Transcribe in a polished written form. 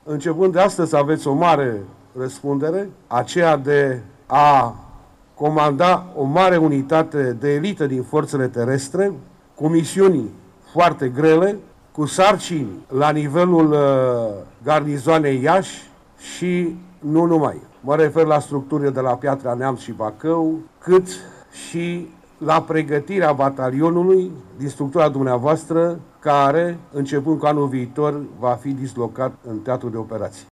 Începând de astăzi aveți o mare răspundere, aceea de a comanda o mare unitate de elită din forțele terestre, cu misiuni foarte grele, cu sarcini la nivelul garnizoanei Iași și nu numai. Mă refer la structurile de la Piatra Neamț și Bacău, cât și la pregătirea batalionului din structura dumneavoastră, care, începând cu anul viitor, va fi dislocat în teatrul de operații.